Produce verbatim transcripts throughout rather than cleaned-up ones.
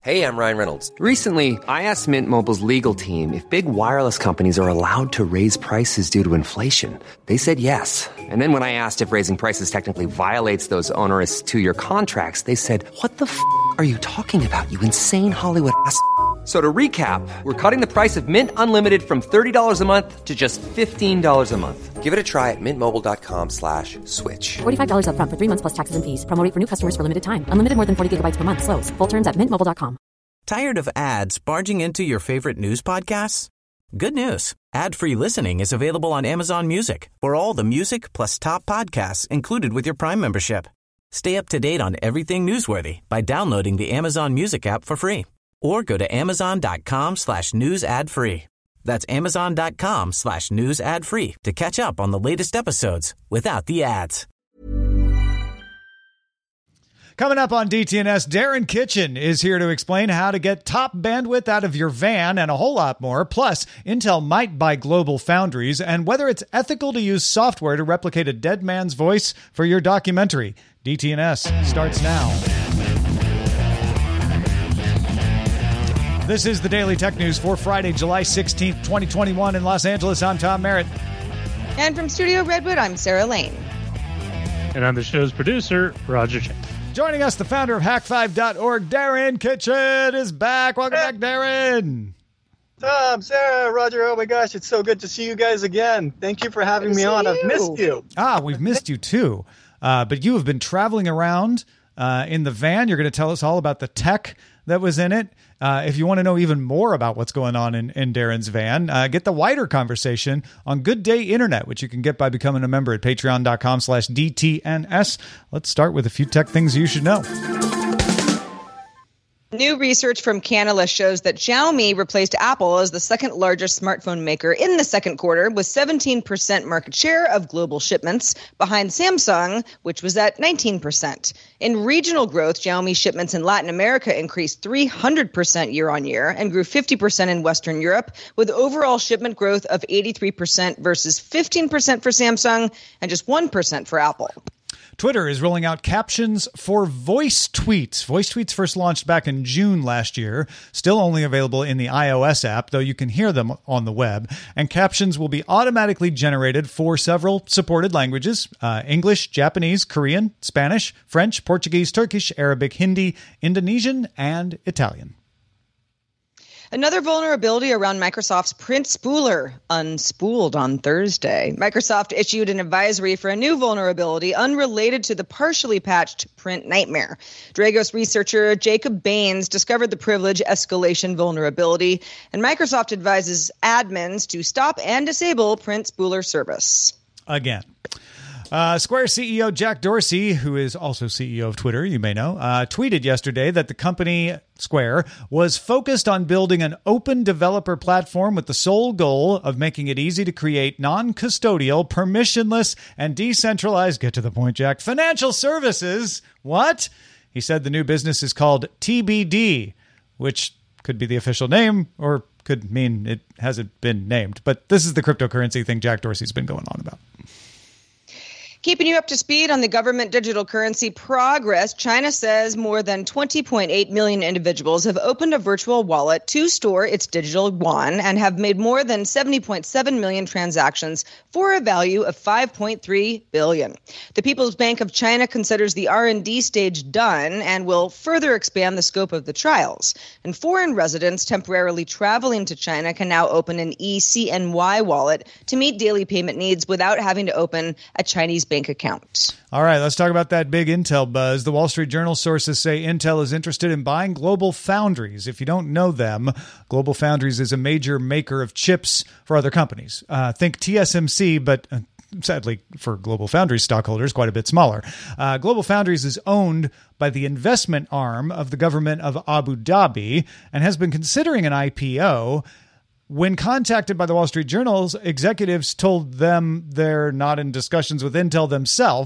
Hey, I'm Ryan Reynolds. Recently, I asked Mint Mobile's legal team if big wireless companies are allowed to raise prices due to inflation. They said yes. And then when I asked if raising prices technically violates those onerous two-year contracts, they said, what the f*** are you talking about, you insane Hollywood ass f- So to recap, we're cutting the price of Mint Unlimited from thirty dollars a month to just fifteen dollars a month. Give it a try at mintmobile.com slash switch. forty-five dollars up front for three months plus taxes and fees. Promo rate for new customers for limited time. Unlimited more than forty gigabytes per month. Slows full terms at mint mobile dot com. Tired of ads barging into your favorite news podcasts? Good news. Ad-free listening is available on Amazon Music for all the music plus top podcasts included with your Prime membership. Stay up to date on everything newsworthy by downloading the Amazon Music app for free or go to amazon.com slash news ad free. That's amazon.com slash news ad free to catch up on the latest episodes without the ads. Coming up on D T N S, Darren Kitchen is here to explain how to get top bandwidth out of your van and a whole lot more. Plus, Intel might buy Global Foundries and whether it's ethical to use software to replicate a dead man's voice for your documentary. D T N S starts now. This is the Daily Tech News for Friday, July sixteenth, twenty twenty-one in Los Angeles. I'm Tom Merritt. And from Studio Redwood, I'm Sarah Lane. And I'm the show's producer, Roger Chen. Joining us, the founder of hack five dot org, Darren Kitchen is back. Welcome back, Darren. Tom, Sarah, Roger, oh my gosh, it's so good to see you guys again. Thank you for having me on. You. I've missed you. Ah, we've missed you too. Uh, but you have been traveling around uh, in the van. You're going to tell us all about the tech that was in it. Uh, if you want to know even more about what's going on in, in Darren's van, uh, get the wider conversation on Good Day Internet, which you can get by becoming a member at patreon.com slash DTNS. Let's start with a few tech things you should know. New research from Canalys shows that Xiaomi replaced Apple as the second largest smartphone maker in the second quarter with seventeen percent market share of global shipments, behind Samsung, which was at nineteen percent. In regional growth, Xiaomi shipments in Latin America increased three hundred percent year on year and grew fifty percent in Western Europe, with overall shipment growth of eighty-three percent versus fifteen percent for Samsung and just one percent for Apple. Twitter is rolling out captions for voice tweets. Voice tweets first launched back in June last year, still only available in the iOS app, though you can hear them on the web. And captions will be automatically generated for several supported languages, uh, English, Japanese, Korean, Spanish, French, Portuguese, Turkish, Arabic, Hindi, Indonesian, and Italian. Another vulnerability around Microsoft's Print Spooler unspooled on Thursday. Microsoft issued an advisory for a new vulnerability unrelated to the partially patched Print Nightmare. Dragos researcher Jacob Baines discovered the privilege escalation vulnerability, and Microsoft advises admins to stop and disable Print Spooler service. Again. Uh, Square C E O Jack Dorsey, who is also C E O of Twitter, you may know, uh, tweeted yesterday that the company, Square, was focused on building an open developer platform with the sole goal of making it easy to create non-custodial, permissionless, and decentralized, get to the point, Jack, financial services. What? He said the new business is called T B D, which could be the official name or could mean it hasn't been named. But this is the cryptocurrency thing Jack Dorsey's been going on about. Keeping you up to speed on the government digital currency progress, China says more than twenty point eight million individuals have opened a virtual wallet to store its digital yuan and have made more than seventy point seven million transactions for a value of five point three billion dollars. The People's Bank of China considers the R and D stage done and will further expand the scope of the trials. And foreign residents temporarily traveling to China can now open an E C N Y wallet to meet daily payment needs without having to open a Chinese bank account. All right, let's talk about that big Intel buzz. The Wall Street Journal sources say Intel is interested in buying Global Foundries. If you don't know them, Global Foundries is a major maker of chips for other companies. Uh, think T S M C, but uh, sadly for Global Foundries stockholders, quite a bit smaller. Uh, Global Foundries is owned by the investment arm of the government of Abu Dhabi and has been considering an I P O. When contacted by the Wall Street Journal, executives told them they're not in discussions with Intel themselves.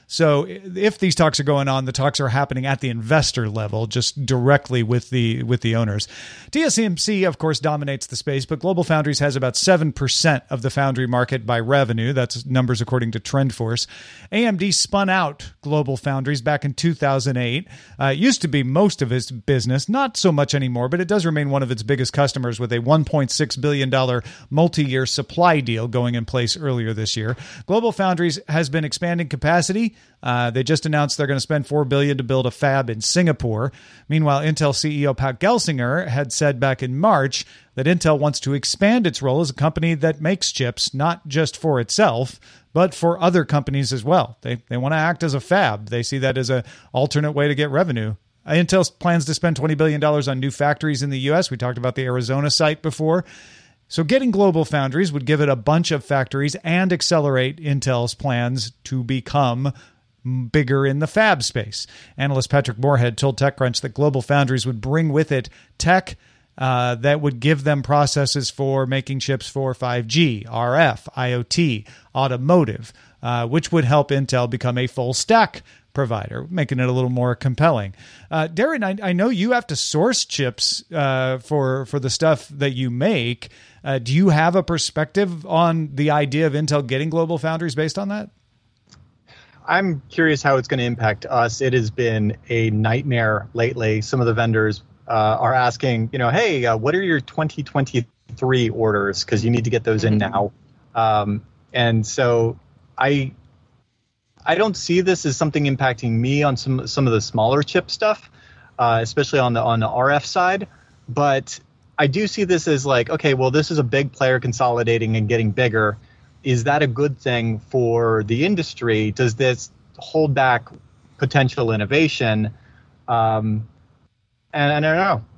So if these talks are going on, the talks are happening at the investor level, just directly with the with the owners. T S M C, of course, dominates the space, but GlobalFoundries has about seven percent of the foundry market by revenue. That's numbers according to TrendForce. A M D spun out GlobalFoundries back in two thousand eight. Uh, it used to be most of its business, not so much anymore, but it does remain one of its biggest customers with a one point six billion dollars multi-year supply deal going in place earlier this year. GlobalFoundries has been expanding capacity. Uh, they just announced they're going to spend four billion dollars to build a fab in Singapore. Meanwhile, Intel C E O Pat Gelsinger had said back in March that Intel wants to expand its role as a company that makes chips, not just for itself, but for other companies as well. They they want to act as a fab. They see that as an alternate way to get revenue. Intel plans to spend twenty billion dollars on new factories in the U S. We talked about the Arizona site before. So getting GlobalFoundries would give it a bunch of factories and accelerate Intel's plans to become bigger in the fab space. Analyst Patrick Moorhead told TechCrunch that GlobalFoundries would bring with it tech uh, that would give them processes for making chips for five G, R F, IoT, automotive, uh, which would help Intel become a full stack provider, making it a little more compelling. Uh, Darren, I, I know you have to source chips uh, for, for the stuff that you make. Uh, do you have a perspective on the idea of Intel getting GlobalFoundries based on that? I'm curious how it's going to impact us. It has been a nightmare lately. Some of the vendors uh, are asking, you know, hey, uh, what are your twenty twenty-three orders? Because you need to get those in now. Um, and so I I don't see this as something impacting me on some some of the smaller chip stuff, uh, especially on the on the R F side. But I do see this as like, okay, well, this is a big player consolidating and getting bigger. Is that a good thing for the industry? Does this hold back potential innovation? Um, and, and I don't know.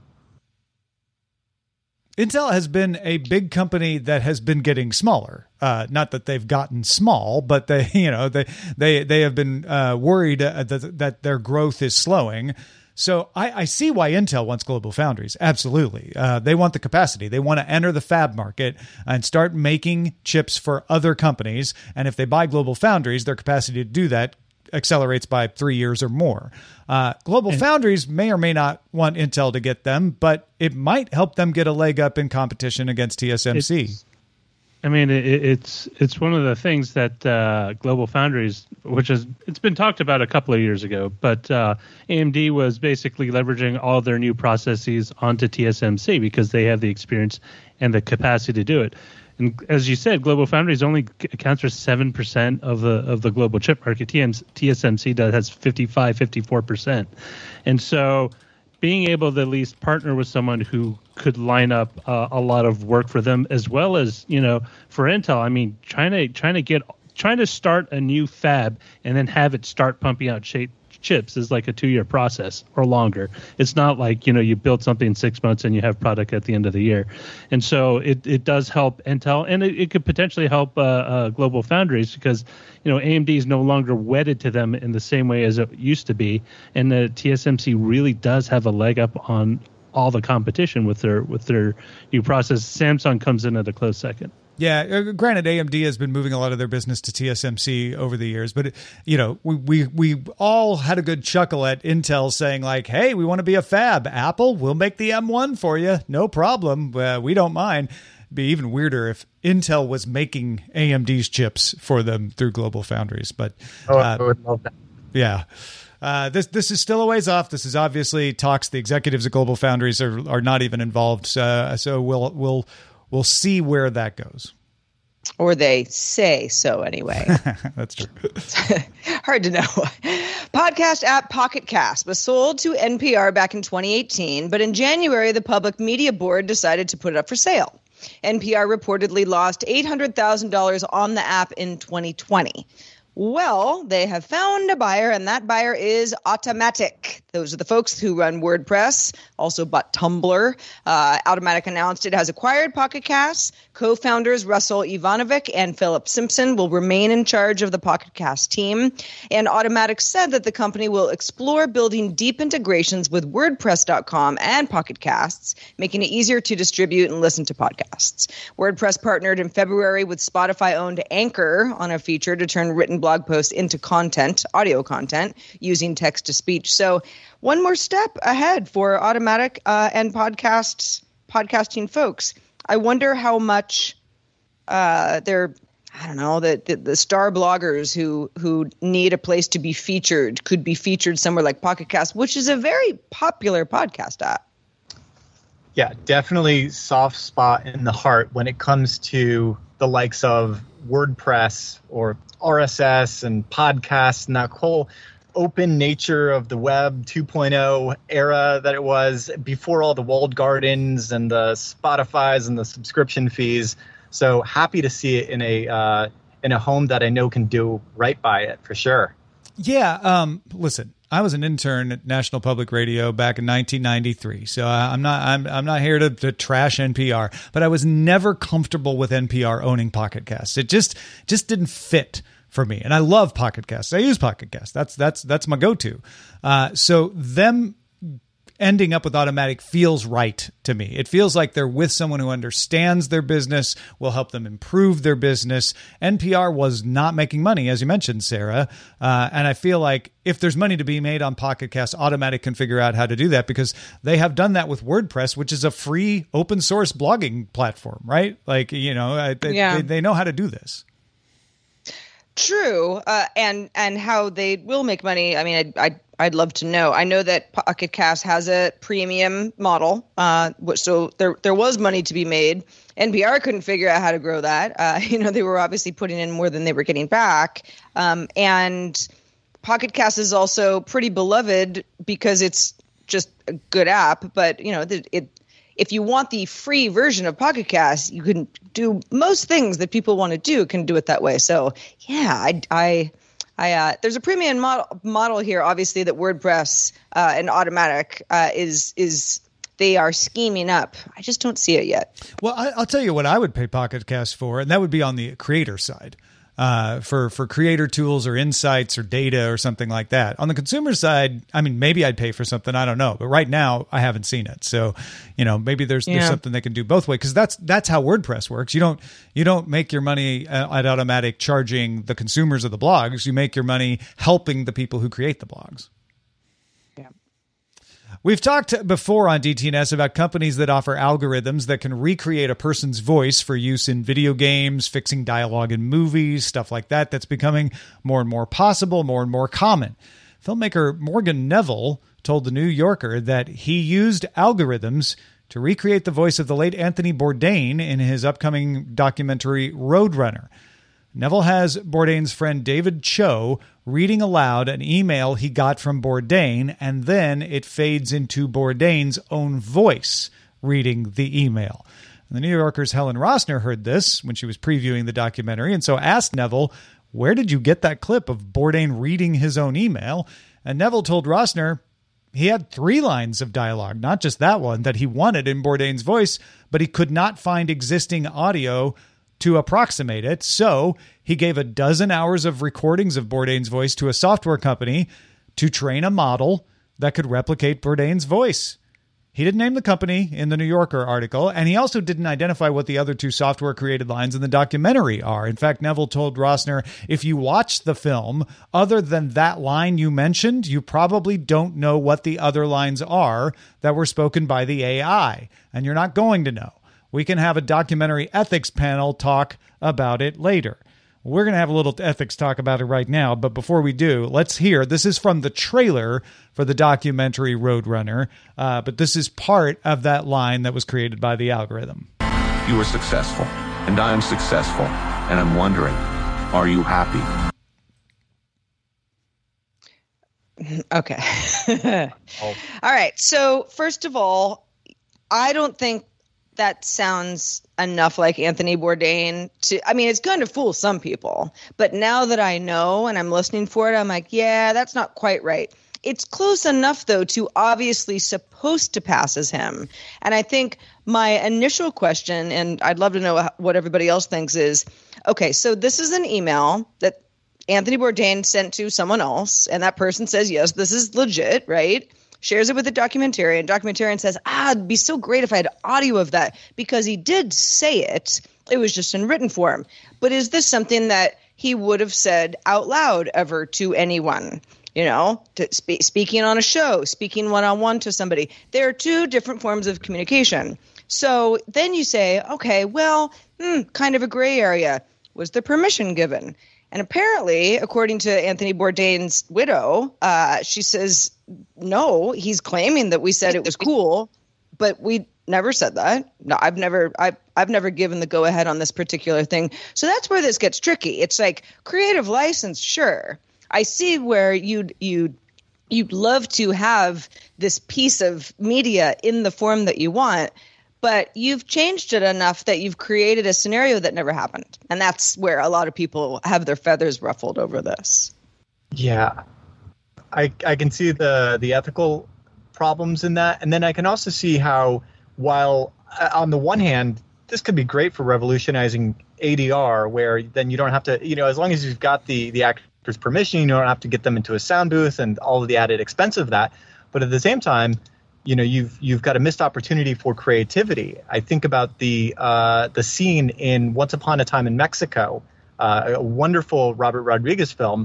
Intel has been a big company that has been getting smaller. Uh, not that they've gotten small, but they, you know, they they they have been uh, worried uh, that, that their growth is slowing. So I, I see why Intel wants GlobalFoundries. Absolutely. Uh, they want the capacity. They want to enter the fab market and start making chips for other companies. And if they buy GlobalFoundries, their capacity to do that accelerates by three years or more. Uh, GlobalFoundries may or may not want Intel to get them, but it might help them get a leg up in competition against T S M C. It's, I mean, it, it's it's one of the things that uh, GlobalFoundries, which is it's been talked about a couple of years ago, but uh, A M D was basically leveraging all their new processes onto T S M C because they have the experience and the capacity to do it. And as you said, GlobalFoundries only accounts for seven percent of the of the global chip market. T S M C does has fifty-five, fifty-four percent, and so being able to at least partner with someone who could line up uh, a lot of work for them, as well as, you know, for Intel. I mean, trying to trying to get trying to start a new fab and then have it start pumping out shape chips is like a two-year process or longer. It's not like, you know, you build something in six months and you have product at the end of the year. And so it, it does help Intel, and it, it could potentially help uh, uh, GlobalFoundries because, you know, A M D is no longer wedded to them in the same way as it used to be. And the T S M C really does have a leg up on all the competition with their with their new process. Samsung comes in at a close second. Yeah, uh, granted, A M D has been moving a lot of their business to T S M C over the years, but, you know, we, we we all had a good chuckle at Intel saying, like, hey, we want to be a fab. Apple, we'll make the M one for you. No problem. Uh, we don't mind. It'd be even weirder if Intel was making A M D's chips for them through GlobalFoundries. But, oh, uh, I would love that. Yeah. Uh, this this is still a ways off. This is obviously talks. The executives at GlobalFoundries are are not even involved. Uh, so we'll we'll we'll see where that goes. Or they say so anyway. That's true. Hard to know. Podcast app Pocket Cast was sold to N P R back in twenty eighteen, but in January, the Public Media Board decided to put it up for sale. N P R reportedly lost eight hundred thousand dollars on the app in twenty twenty. Well, they have found a buyer, and that buyer is Automattic. Those are the folks who run WordPress, also bought Tumblr. Uh, Automattic announced it has acquired Pocket Cast. Co-founders Russell Ivanovic and Philip Simpson will remain in charge of the Pocket Cast team. And Automattic said that the company will explore building deep integrations with WordPress dot com and Pocket Casts, making it easier to distribute and listen to podcasts. WordPress partnered in February with Spotify-owned Anchor on a feature to turn written turning blog posts into content, audio content, using text to speech. So one more step ahead for Automatic uh, and podcasts, podcasting folks. I wonder how much uh, they're, I don't know, the, the, the star bloggers who, who need a place to be featured could be featured somewhere like Pocket Cast, which is a very popular podcast app. Yeah, definitely soft spot in the heart when it comes to the likes of WordPress or R S S and podcasts and that whole open nature of the web two point oh era that it was before all the walled gardens and the Spotifys and the subscription fees. So happy to see it in a uh, in a home that I know can do right by it for sure. Yeah. Um, listen, I was an intern at National Public Radio back in nineteen ninety-three, so I'm not I'm I'm not here to, to trash N P R, but I was never comfortable with N P R owning Pocket Casts. It just just didn't fit for me, and I love Pocket Casts. I use Pocket Casts. That's that's that's my go-to. Uh, so them ending up with Automatic feels right to me. It feels like they're with someone who understands their business, will help them improve their business. N P R was not making money, as you mentioned, Sarah. Uh, and I feel like if there's money to be made on Pocket Cast, Automatic can figure out how to do that because they have done that with WordPress, which is a free open source blogging platform, right? Like, you know, they, yeah. they, they know how to do this. True. Uh, and, and how they will make money. I mean, I, I I'd love to know. I know that Pocket Cast has a premium model, uh, so there there was money to be made. N P R couldn't figure out how to grow that. Uh, you know, they were obviously putting in more than they were getting back. Um, and Pocket Cast is also pretty beloved because it's just a good app. But you know, it, it if you want the free version of Pocket Cast, you can do most things that people want to do. Can do it that way. So yeah, I. I I, uh, there's a premium model, model here, obviously, that WordPress uh, and Automatic uh, is is they are scheming up. I just don't see it yet. Well, I, I'll tell you what I would pay Pocket Cast for, and that would be on the creator side. Uh, for, for creator tools or insights or data or something like that. On the consumer side, I mean, maybe I'd pay for something. I don't know. But right now, I haven't seen it. So, you know, maybe there's, yeah. there's something they can do both ways because that's that's how WordPress works. You don't you don't make your money at Automatic charging the consumers of the blogs. You make your money helping the people who create the blogs. We've talked before on D T N S about companies that offer algorithms that can recreate a person's voice for use in video games, fixing dialogue in movies, stuff like that. That's becoming more and more possible, more and more common. Filmmaker Morgan Neville told The New Yorker that he used algorithms to recreate the voice of the late Anthony Bourdain in his upcoming documentary Roadrunner. Neville has Bourdain's friend David Cho reading aloud an email he got from Bourdain, and then it fades into Bourdain's own voice reading the email. And the New Yorker's Helen Rosner heard this when she was previewing the documentary, and so asked Neville, where did you get that clip of Bourdain reading his own email? And Neville told Rosner he had three lines of dialogue, not just that one, that he wanted in Bourdain's voice, but he could not find existing audio to approximate it, so he gave a dozen hours of recordings of Bourdain's voice to a software company to train a model that could replicate Bourdain's voice. He didn't name the company in the New Yorker article, and he also didn't identify what the other two software-created lines in the documentary are. In fact, Neville told Rosner, if you watch the film, other than that line you mentioned, you probably don't know what the other lines are that were spoken by the A I, and you're not going to know. We can have a documentary ethics panel talk about it later. We're going to have a little ethics talk about it right now, but before we do, let's hear. This is from the trailer for the documentary Roadrunner, uh, but this is part of that line that was created by the algorithm. You were successful, and I am successful, and I'm wondering, are you happy? Okay. oh. All right. So first of all, I don't think that sounds enough like Anthony Bourdain to, I mean, it's going to fool some people, but now that I know and I'm listening for it, I'm like, yeah, that's not quite right. It's close enough, though, to obviously supposed to pass as him. And I think my initial question, and I'd love to know what everybody else thinks, is, okay, so this is an email that Anthony Bourdain sent to someone else, and that person says, yes, this is legit, right? Shares it with the documentarian. Documentarian says, ah, it'd be so great if I had audio of that, because he did say it. It was just in written form. But is this something that he would have said out loud ever to anyone. You know, to spe- speaking on a show, speaking one-on-one to somebody. There are two different forms of communication. So then you say, okay, well, hmm, kind of a gray area. Was the permission given? And apparently, according to Anthony Bourdain's widow, uh, she says, no, he's claiming that we said it was cool, but we never said that. No, I've never, I've, I've never given the go ahead on this particular thing. So that's where this gets tricky. It's like creative license, sure. I see where you'd you'd you'd love to have this piece of media in the form that you want, but you've changed it enough that you've created a scenario that never happened. And that's where a lot of people have their feathers ruffled over this. Yeah. I I can see the the ethical problems in that. And then I can also see how, while uh, on the one hand, this could be great for revolutionizing A D R, where then you don't have to, you know, as long as you've got the the actor's permission, you don't have to get them into a sound booth and all of the added expense of that. But at the same time, you know, you've you've got a missed opportunity for creativity. I think about the uh, the scene in Once Upon a Time in Mexico, uh, a wonderful Robert Rodriguez film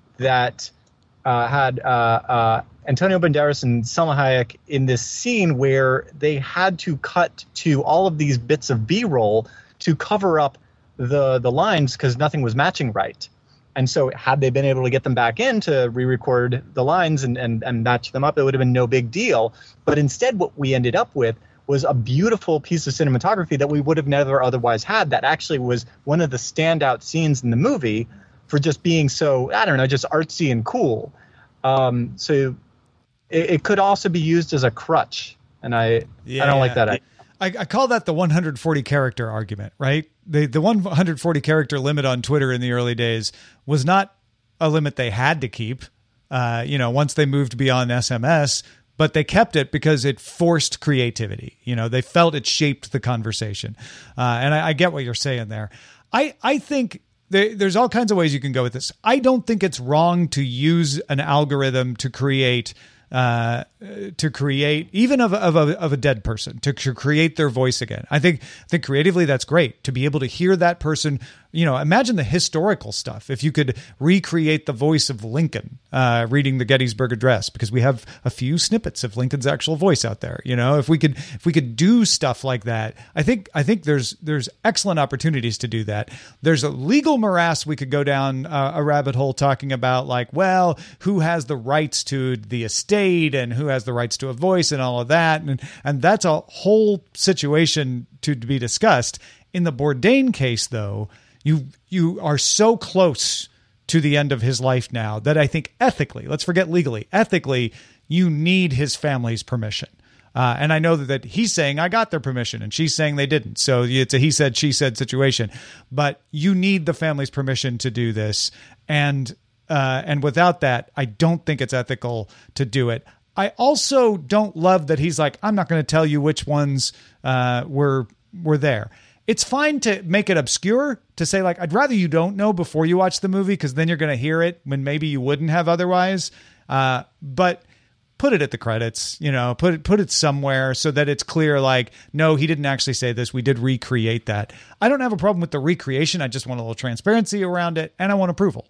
that uh, had uh, uh, Antonio Banderas and Salma Hayek in this scene where they had to cut to all of these bits of B-roll to cover up the the lines because nothing was matching right. And so had they been able to get them back in to re-record the lines and, and, and match them up, it would have been no big deal. But instead, what we ended up with was a beautiful piece of cinematography that we would have never otherwise had. That actually was one of the standout scenes in the movie for just being so, I don't know, just artsy and cool. Um, so it, it could also be used as a crutch. And I, yeah, I don't like that idea. I, I call that the one hundred forty character argument, right? The the one hundred forty character limit on Twitter in the early days was not a limit they had to keep, uh, you know, once they moved beyond S M S, but they kept it because it forced creativity. You know, they felt it shaped the conversation. Uh, and I, I get what you're saying there. I, I think there, there's all kinds of ways you can go with this. I don't think it's wrong to use an algorithm to create uh, to create even of, of, a, of a dead person, to, to create their voice again. I think, I think creatively that's great to be able to hear that person. You know, imagine the historical stuff. If you could recreate the voice of Lincoln uh, reading the Gettysburg Address, because we have a few snippets of Lincoln's actual voice out there. You know, if we could, if we could do stuff like that, I think, I think there's, there's excellent opportunities to do that. There's a legal morass we could go down uh, a rabbit hole talking about, like, well, who has the rights to the estate and who has the rights to a voice and all of that, and and that's a whole situation to, to be discussed. In the Bourdain case, though, you you are so close to the end of his life now that I think ethically, let's forget legally, ethically, you need his family's permission. Uh, and I know that, that he's saying I got their permission and she's saying they didn't. So it's a he said, she said situation. But you need the family's permission to do this. And uh, and without that, I don't think it's ethical to do it. I also don't love that he's like, I'm not going to tell you which ones uh, were were there. It's fine to make it obscure, to say, like, I'd rather you don't know before you watch the movie, because then you're going to hear it when maybe you wouldn't have otherwise. Uh, but put it at the credits, you know, put it, put it somewhere so that it's clear, like, no, he didn't actually say this. We did recreate that. I don't have a problem with the recreation. I just want a little transparency around it, and I want approval.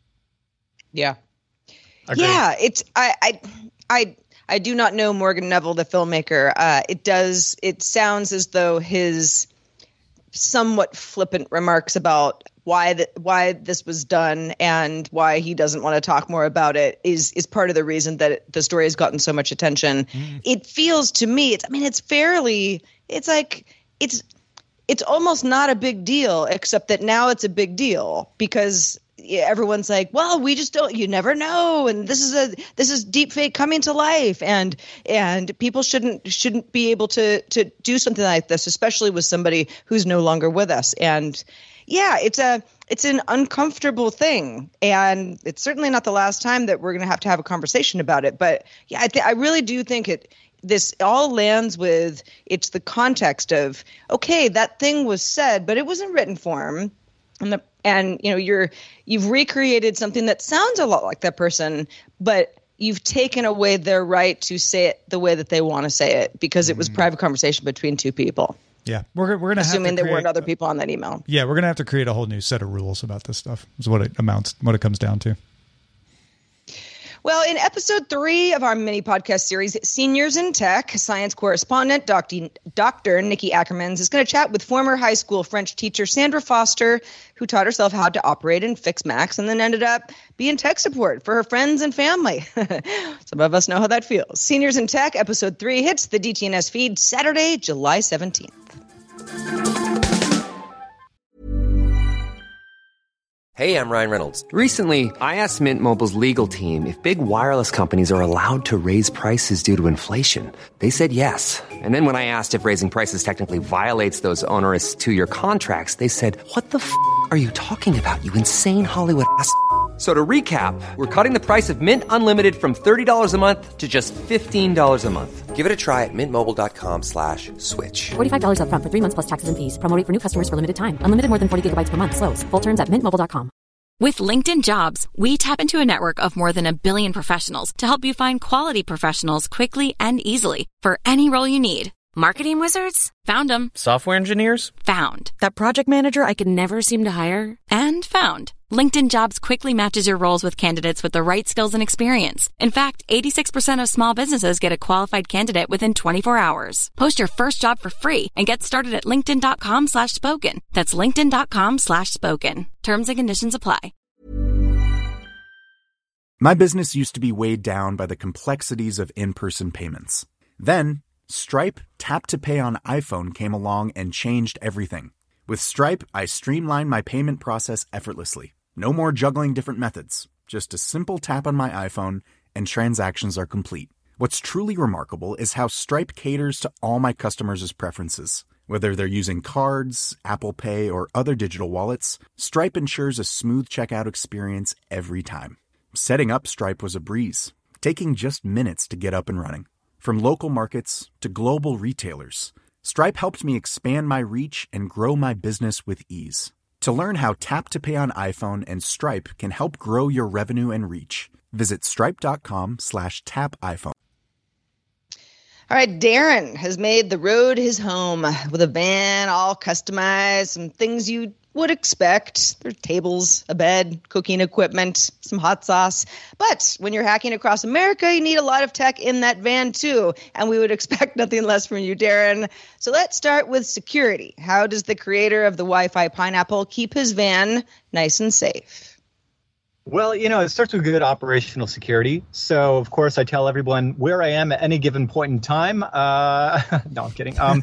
Yeah. Agreed. Yeah. It's, I, I, I, I do not know Morgan Neville, the filmmaker. Uh, it does, it sounds as though his somewhat flippant remarks about why that why this was done and why he doesn't want to talk more about it is is part of the reason that it, the story has gotten so much attention. Mm. It feels to me, it's I mean, it's fairly, it's like it's it's almost not a big deal, except that now it's a big deal because everyone's like, well, we just don't, you never know, and this is a this is deep fake coming to life, and and people shouldn't shouldn't be able to to do something like this, especially with somebody who's no longer with us. And yeah, it's a it's an uncomfortable thing, and it's certainly not the last time that we're going to have to have a conversation about it. But yeah, I th- I really do think it this all lands with it's the context of, okay, that thing was said, but it was in written form. And the and you know you're you've recreated something that sounds a lot like that person, but you've taken away their right to say it the way that they want to say it because it was private conversation between two people. Yeah, we're we're gonna have assuming to there create, weren't other people on that email. Yeah, we're gonna have to create a whole new set of rules about this stuff. Is what it amounts, what it comes down to. Well, in episode three of our mini podcast series, Seniors in Tech, science correspondent Doctor Doctor Nikki Ackermans is going to chat with former high school French teacher Sandra Foster, who taught herself how to operate and fix Macs and then ended up being tech support for her friends and family. Some of us know how that feels. Seniors in Tech, episode three, hits the D T N S feed Saturday, July seventeenth. Hey, I'm Ryan Reynolds. Recently, I asked Mint Mobile's legal team if big wireless companies are allowed to raise prices due to inflation. They said yes. And then when I asked if raising prices technically violates those onerous two-year contracts, they said, "What the f*** are you talking about, you insane Hollywood ass f- So to recap, we're cutting the price of Mint Unlimited from thirty dollars a month to just fifteen dollars a month. Give it a try at mintmobile.com slash switch. forty-five dollars up front for three months plus taxes and fees. Promo rate for new customers for limited time. Unlimited more than forty gigabytes per month. Slows full terms at mint mobile dot com. With LinkedIn Jobs, we tap into a network of more than a billion professionals to help you find quality professionals quickly and easily for any role you need. Marketing wizards? Found them. Software engineers? Found. That project manager I could never seem to hire? And found. LinkedIn Jobs quickly matches your roles with candidates with the right skills and experience. In fact, eighty-six percent of small businesses get a qualified candidate within twenty-four hours. Post your first job for free and get started at linkedin.com slash spoken. That's linkedin.com slash spoken. Terms and conditions apply. My business used to be weighed down by the complexities of in-person payments. Then, Stripe Tap to Pay on iPhone came along and changed everything. With Stripe, I streamlined my payment process effortlessly. No more juggling different methods. Just a simple tap on my iPhone and transactions are complete. What's truly remarkable is how Stripe caters to all my customers' preferences. Whether they're using cards, Apple Pay, or other digital wallets, Stripe ensures a smooth checkout experience every time. Setting up Stripe was a breeze, taking just minutes to get up and running. From local markets to global retailers, Stripe helped me expand my reach and grow my business with ease. To learn how Tap to Pay on iPhone and Stripe can help grow your revenue and reach, visit stripe.com slash tap iPhone. All right, Darren has made the road his home with a van all customized, some things you would expect. There's tables, a bed, cooking equipment, some hot sauce. But when you're hacking across America, you need a lot of tech in that van too. And we would expect nothing less from you, Darren. So let's start with security. How does the creator of the Wi-Fi Pineapple keep his van nice and safe? Well, you know, it starts with good operational security. So, of course, I tell everyone where I am at any given point in time. Uh, no, I'm kidding. Um,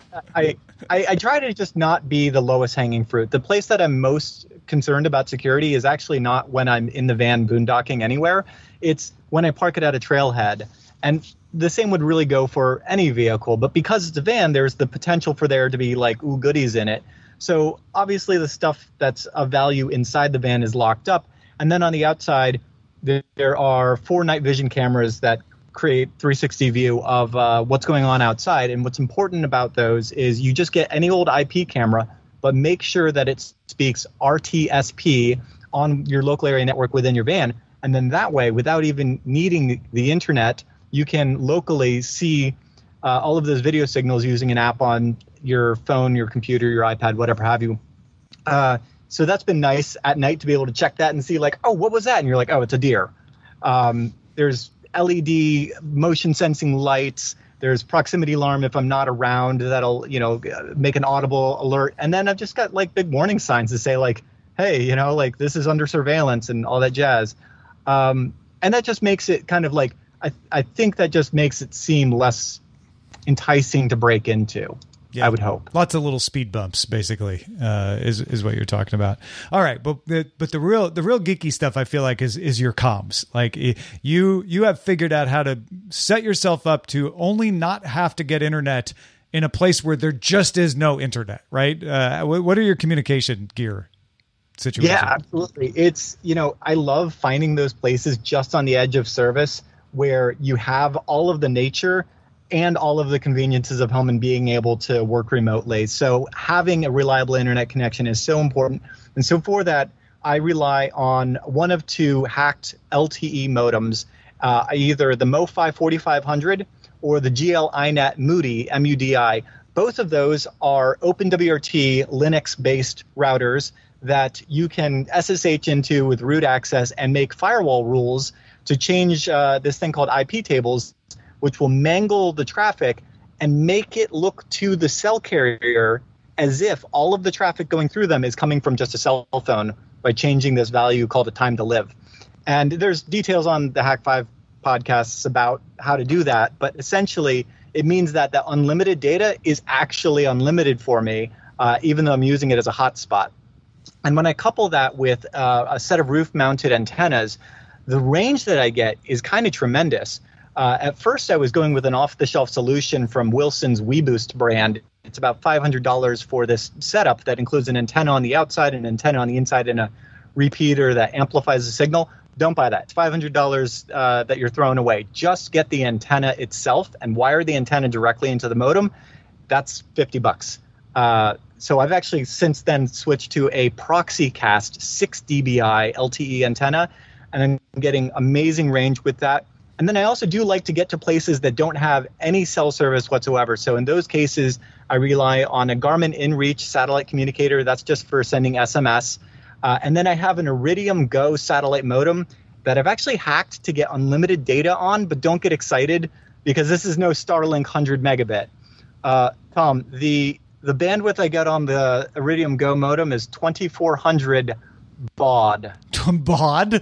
I, I I try to just not be the lowest hanging fruit. The place that I'm most concerned about security is actually not when I'm in the van boondocking anywhere. It's when I park it at a trailhead. And the same would really go for any vehicle. But because it's a van, there's the potential for there to be like, ooh, goodies in it. So obviously the stuff that's of value inside the van is locked up. And then on the outside, there are four night vision cameras that create three sixty view of uh, what's going on outside. And what's important about those is you just get any old I P camera, but make sure that it speaks R T S P on your local area network within your van. And then that way, without even needing the internet, you can locally see uh, all of those video signals using an app on your phone, your computer, your iPad, whatever have you. Uh, So that's been nice at night to be able to check that and see like, oh, what was that? And you're like, oh, it's a deer. Um, there's L E D motion sensing lights. There's proximity alarm if I'm not around that'll, you know, make an audible alert. And then I've just got like big warning signs to say like, hey, you know, like this is under surveillance and all that jazz. Um, and that just makes it kind of like, I, I think that just makes it seem less enticing to break into. Yeah, I would hope. Lots of little speed bumps, basically, uh, is is what you're talking about. All right, but but the real the real geeky stuff I feel like is is your comms. Like you you have figured out how to set yourself up to only not have to get internet in a place where there just is no internet, right? Uh, what are your communication gear situations? Yeah, absolutely. It's, you know, I love finding those places just on the edge of service where you have all of the nature and all of the conveniences of home and being able to work remotely. So having a reliable internet connection is so important. And so for that, I rely on one of two hacked L T E modems, uh, either the MoFi forty-five hundred or the G L I net MUDI, M U D I. Both of those are OpenWRT Linux-based routers that you can S S H into with root access and make firewall rules to change uh, this thing called I P tables, which will mangle the traffic and make it look to the cell carrier as if all of the traffic going through them is coming from just a cell phone by changing this value called a time to live. And there's details on the Hack five podcasts about how to do that, but essentially it means that the unlimited data is actually unlimited for me, uh, even though I'm using it as a hotspot. And when I couple that with uh, a set of roof-mounted antennas, the range that I get is kind of tremendous. Uh, at first, I was going with an off-the-shelf solution from Wilson's WeBoost brand. It's about five hundred dollars for this setup that includes an antenna on the outside, an antenna on the inside, and a repeater that amplifies the signal. Don't buy that. It's five hundred dollars uh, that you're throwing away. Just get the antenna itself and wire the antenna directly into the modem. That's fifty bucks. Uh, so I've actually since then switched to a ProxyCast six D B I L T E antenna, and I'm getting amazing range with that. And then I also do like to get to places that don't have any cell service whatsoever. So in those cases, I rely on a Garmin InReach satellite communicator. That's just for sending S M S. Uh, and then I have an Iridium Go satellite modem that I've actually hacked to get unlimited data on, but don't get excited because this is no Starlink one hundred megabit. Uh, Tom, the the bandwidth I get on the Iridium Go modem is twenty-four hundred baud. Baud?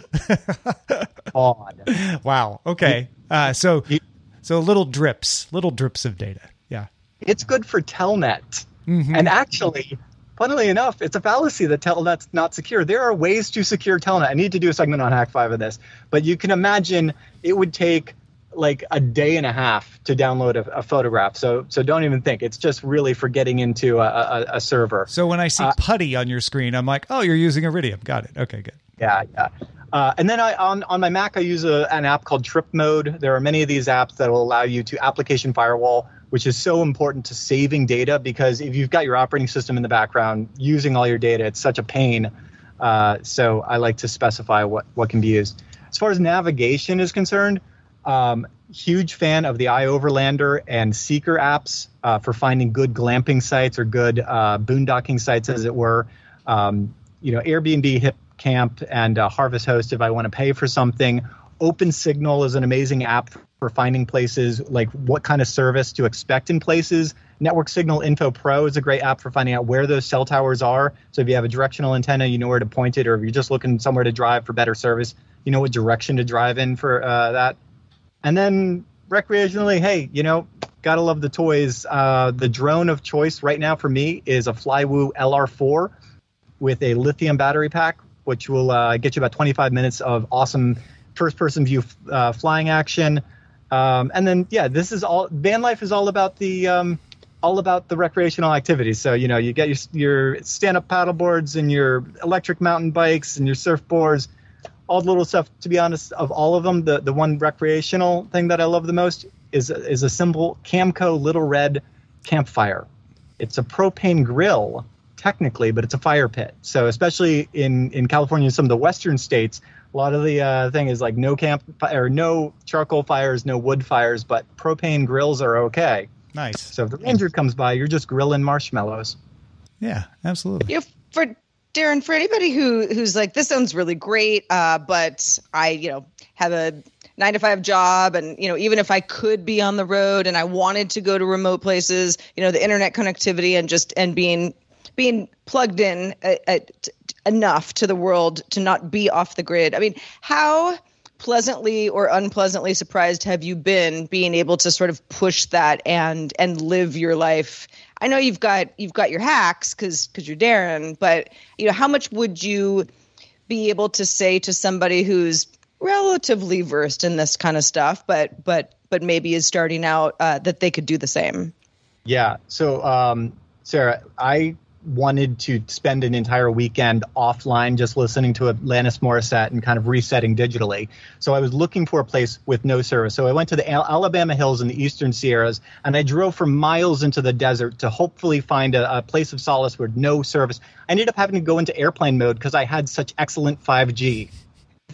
Baud. Wow. Okay. Uh, so so little drips, little drips of data. Yeah. It's good for Telnet. Mm-hmm. And actually, funnily enough, it's a fallacy that Telnet's not secure. There are ways to secure Telnet. I need to do a segment on Hack five of this. But you can imagine it would take like a day and a half to download a, a photograph. So so don't even think. It's just really for getting into a, a, a server. So when I see uh, putty on your screen, I'm like, oh, you're using Iridium. Got it. Okay, good. Yeah, yeah. Uh, and then I, on, on my Mac, I use a, an app called Trip Mode. There are many of these apps that will allow you to application firewall, which is so important to saving data because if you've got your operating system in the background using all your data, it's such a pain. Uh, so I like to specify what, what can be used. As far as navigation is concerned, um, huge fan of the iOverlander and Seeker apps uh, for finding good glamping sites or good uh, boondocking sites, as it were. Um, you know, Airbnb, HipCamp, and uh, Harvest Host if I want to pay for something. OpenSignal is an amazing app for finding places, like what kind of service to expect in places. Network Signal Info Pro is a great app for finding out where those cell towers are. So if you have a directional antenna, you know where to point it, or if you're just looking somewhere to drive for better service, you know what direction to drive in for uh, that. And then recreationally, hey, you know, gotta love the toys. Uh, the drone of choice right now for me is a Flywoo L R four with a lithium battery pack, which will uh, get you about twenty-five minutes of awesome first-person view uh, flying action. Um, and then, yeah, this is all van life is all about the um, all about the recreational activities. So, you know, you get your your stand-up paddle boards and your electric mountain bikes and your surfboards, all the little stuff. To be honest, of all of them, the, the one recreational thing that I love the most is is a simple Camco Little Red campfire. It's a propane grill, technically, but it's a fire pit. So especially in, in California and some of the western states, a lot of the uh, thing is like no camp or no charcoal fires, no wood fires, but propane grills are okay. Nice. So if the ranger comes by, you're just grilling marshmallows. Yeah, absolutely. Yeah, for Darren, for anybody who who's like, this sounds really great, uh, but I, you know, have a nine to five job, and you know, even if I could be on the road and I wanted to go to remote places, you know, the internet connectivity and just and being being plugged in at, at, enough to the world to not be off the grid. I mean, how pleasantly or unpleasantly surprised have you been being able to sort of push that and and live your life? I know you've got you've got your hacks because because you're Darren, but you know, how much would you be able to say to somebody who's relatively versed in this kind of stuff, but but but maybe is starting out uh, that they could do the same? Yeah. So, um, Sarah, I wanted to spend an entire weekend offline just listening to Alanis Morissette and kind of resetting digitally. So I was looking for a place with no service. So I went to the Al- Alabama Hills in the Eastern Sierras, and I drove for miles into the desert to hopefully find a, a place of solace with no service. I ended up having to go into airplane mode because I had such excellent five G.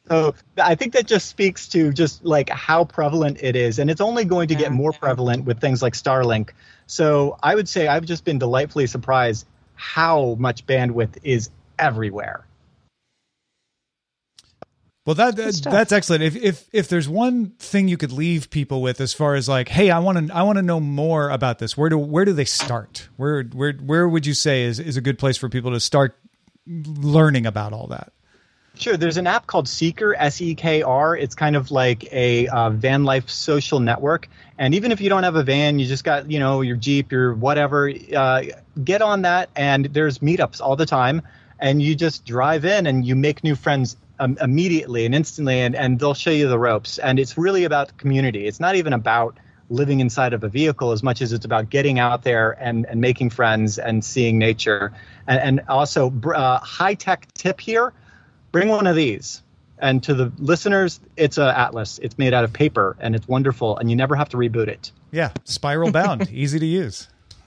So I think that just speaks to just like how prevalent it is. And it's only going to get more prevalent with things like Starlink. So I would say I've just been delightfully surprised how much bandwidth is everywhere. Well, that, that that's excellent. If if if there's one thing you could leave people with, as far as like, hey, I want to I want to know more about this. Where do where do they start? Where where where would you say is is a good place for people to start learning about all that? Sure. There's an app called Seekr, S E K R. It's kind of like a uh, van life social network. And even if you don't have a van, you just got, you know, your Jeep, your whatever, uh, get on that. And there's meetups all the time. And you just drive in and you make new friends um, immediately and instantly. And, and they'll show you the ropes. And it's really about community. It's not even about living inside of a vehicle as much as it's about getting out there and, and making friends and seeing nature. And, and also, uh, high-tech tip here. Bring one of these. And to the listeners, it's a Atlas. It's made out of paper, and it's wonderful, and you never have to reboot it. Yeah, spiral bound, easy to use.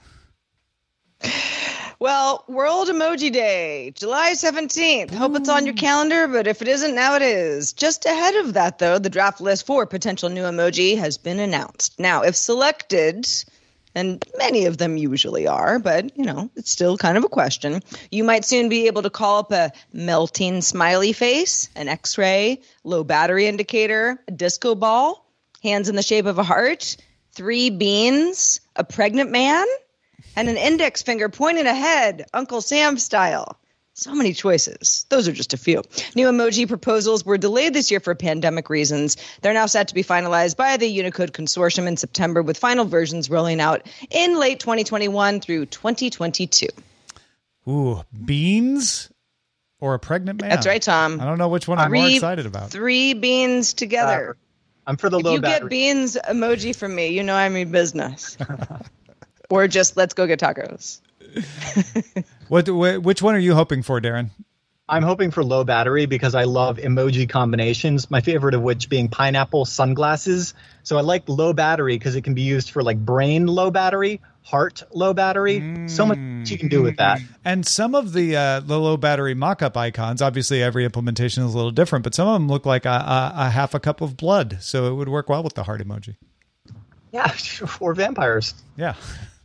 Well, World Emoji Day, July seventeenth. Hope it's on your calendar, but if it isn't, now it is. Just ahead of that, though, the draft list for potential new emoji has been announced. Now, if selected, and many of them usually are, but, you know, it's still kind of a question. You might soon be able to call up a melting smiley face, an X-ray, low battery indicator, a disco ball, hands in the shape of a heart, three beans, a pregnant man, and an index finger pointing ahead, Uncle Sam style. So many choices. Those are just a few. New emoji proposals were delayed this year for pandemic reasons. They're now set to be finalized by the Unicode Consortium in September, with final versions rolling out in late twenty twenty-one through twenty twenty-two. Ooh, beans or a pregnant man? That's right, Tom. I don't know which one I'm three, more excited about. Three beans together. Uh, I'm for the if low you battery. get beans emoji from me, you know I mean business. Or just let's go get tacos. What? Which one are you hoping for, Darren? I'm hoping for low battery because I love emoji combinations, my favorite of which being pineapple sunglasses. So I like low battery because it can be used for like brain low battery, heart low battery. Mm. So much you can do with that. And some of the, uh, the low battery mock-up icons, obviously every implementation is a little different, but some of them look like a, a, a half a cup of blood. So it would work well with the heart emoji. Yeah, or vampires. Yeah.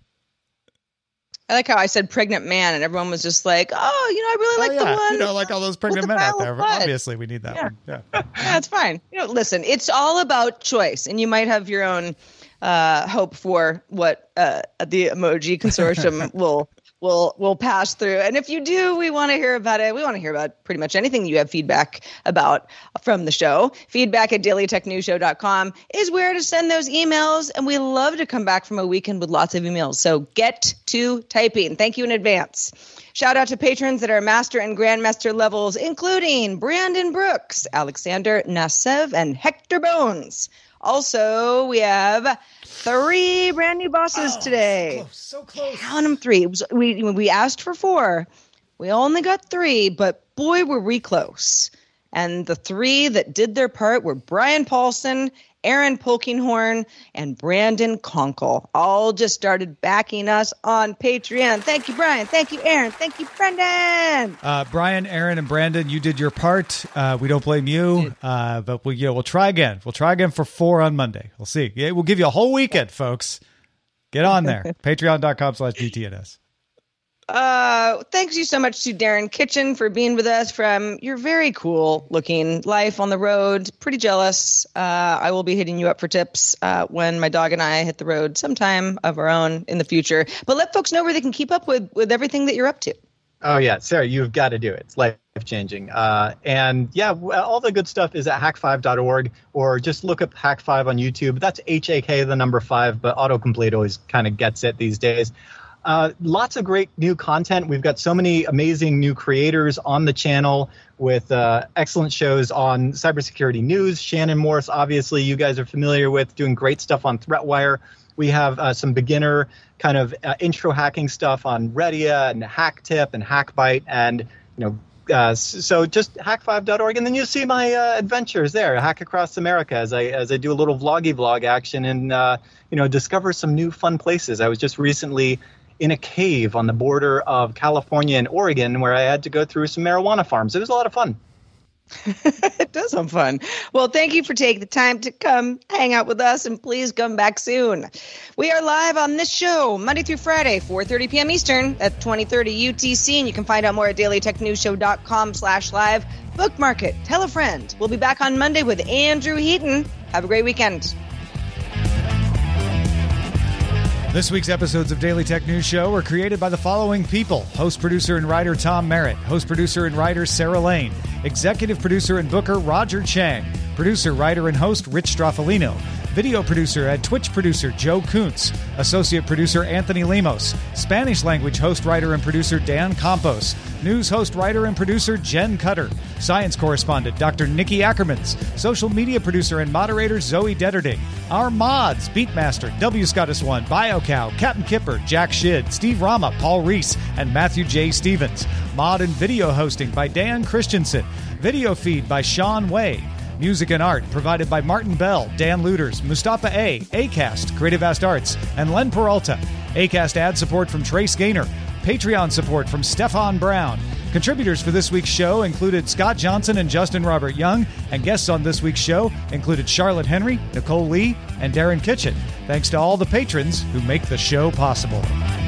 I like how I said pregnant man, and everyone was just like, oh, you know, I really like oh, yeah. the one. You know, like all those pregnant the men out there. blood. Obviously, we need that yeah. one. Yeah. Yeah, it's fine. You know, listen, it's all about choice, and you might have your own uh, hope for what uh, the Emoji Consortium will will will pass through. And if you do, we want to hear about it. We want to hear about pretty much anything you have feedback about from the show. Feedback at daily tech news show dot com is where to send those emails. And we love to come back from a weekend with lots of emails. So get to typing. Thank you in advance. Shout out to patrons at our master and grandmaster levels, including Brandon Brooks, Alexander Nasev, and Hector Bones. Also, we have three brand new bosses oh, today. So close, so close. Count them three. It was, we we asked for four. We only got three, but boy, were we close. And the three that did their part were Brian Paulson, Aaron Polkinghorn, and Brandon Conkle. All just started backing us on Patreon. Thank you, Brian. Thank you, Aaron. Thank you, Brendan. Uh, Brian, Aaron, and Brandon, you did your part. Uh, we don't blame you, uh, but we, you know, we'll try again. We'll try again for four on Monday. We'll see. Yeah, we'll give you a whole weekend, folks. Get on there. Patreon dot com slash D T N S. Uh, thanks you so much to Darren Kitchen for being with us from your very cool looking life on the road. Pretty jealous. Uh, I will be hitting you up for tips uh, when my dog and I hit the road sometime of our own in the future. But let folks know where they can keep up with, with everything that you're up to. Oh, yeah. Sarah, you've got to do it. It's life-changing. Uh, and, yeah, all the good stuff is at hack five dot org, or just look up Hack five on YouTube. That's H A K, the number five, but autocomplete always kind of gets it these days. Uh, lots of great new content. We've got so many amazing new creators on the channel with uh, excellent shows on cybersecurity news. Shannon Morse, obviously, you guys are familiar with, doing great stuff on ThreatWire. We have uh, some beginner kind of uh, intro hacking stuff on Redia and HackTip and HackBite. And, you know, uh, so just hack five dot org. And then you'll see my uh, adventures there, Hack Across America, as I as I do a little vloggy vlog action and, uh, you know, discover some new fun places. I was just recently in a cave on the border of California and Oregon where I had to go through some marijuana farms. It was a lot of fun. It does sound fun. Well, thank you for taking the time to come hang out with us, and please come back soon. We are live on this show Monday through Friday, four thirty p.m. Eastern at twenty thirty U T C, and you can find out more at dailytechnewsshow.com slash live. Bookmark it. Tell a friend. We'll be back on Monday with Andrew Heaton. Have a great weekend. This week's episodes of Daily Tech News Show were created by the following people. Host, producer, and writer Tom Merritt. Host, producer, and writer Sarah Lane. Executive producer and booker Roger Chang. Producer, writer, and host Rich Straffolino. Video producer and Twitch producer Joe Kuntz. Associate producer Anthony Lemos. Spanish language host, writer, and producer Dan Campos. News host, writer, and producer Jen Cutter. Science correspondent Doctor Nikki Ackermans. Social media producer and moderator Zoe Detterding. Our mods, Beatmaster, W. Scottus One, BioCow, Captain Kipper, Jack Shid, Steve Rama, Paul Reese, and Matthew J. Stevens. Mod and video hosting by Dan Christensen. Video feed by Sean Way. Music and art provided by Martin Bell, Dan Luders, Mustafa A., Acast, Creative Vast Arts, and Len Peralta. Acast ad support from Trace Gaynor. Patreon support from Stefan Brown. Contributors for this week's show included Scott Johnson and Justin Robert Young, and guests on this week's show included Charlotte Henry, Nicole Lee, and Darren Kitchen. Thanks to all the patrons who make the show possible.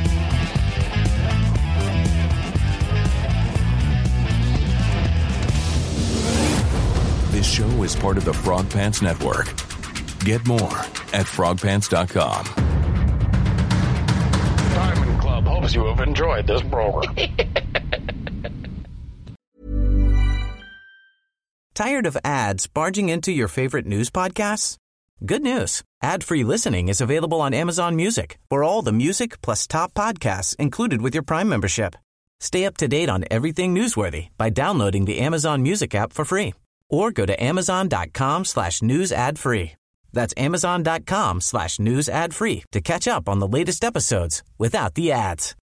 This show is part of the Frog Pants Network. Get more at frog pants dot com. Diamond Club hopes you have enjoyed this program. Tired of ads barging into your favorite news podcasts? Good news. Ad-free listening is available on Amazon Music for all the music plus top podcasts included with your Prime membership. Stay up to date on everything newsworthy by downloading the Amazon Music app for free. Or go to amazon.com slash news ad free. That's amazon.com slash news ad free to catch up on the latest episodes without the ads.